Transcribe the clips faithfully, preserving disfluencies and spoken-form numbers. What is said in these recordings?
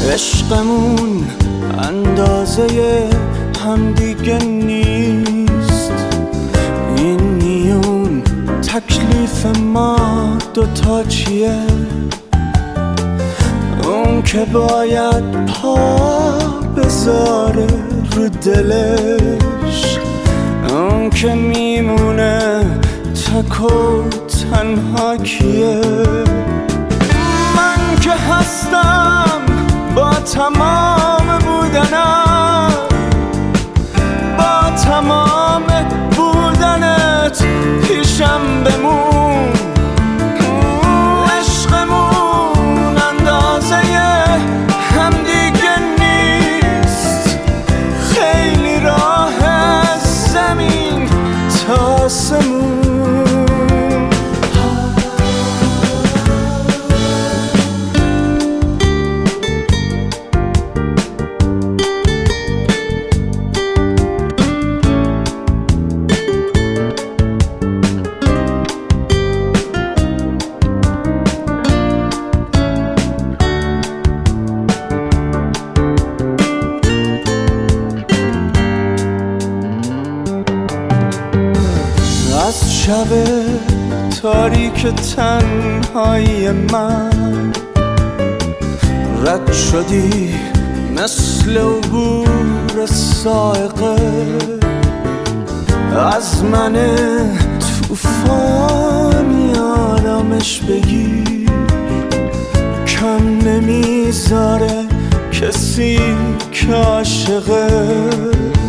عشقمون اندازه همدیگه نیست. این میون تکلیف ما دوتا چیه؟ اون که باید پا بذاره رو دلش، اون که میمونه تک و تنها کیه؟ من که هستم با تمام بودنم، با تمام بودنت پیشم بمون. عشقمون اندازه همدیگه نیست. خیلی راه زمین تا آسمون. از شب تاریک تنهایی من رد شدی مثل عبور سائقه. از من طوفانی آرامش بگیر، کم نمیذاره کسی که عاشقه.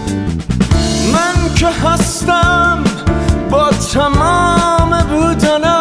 من که هستم با تمام بودنم،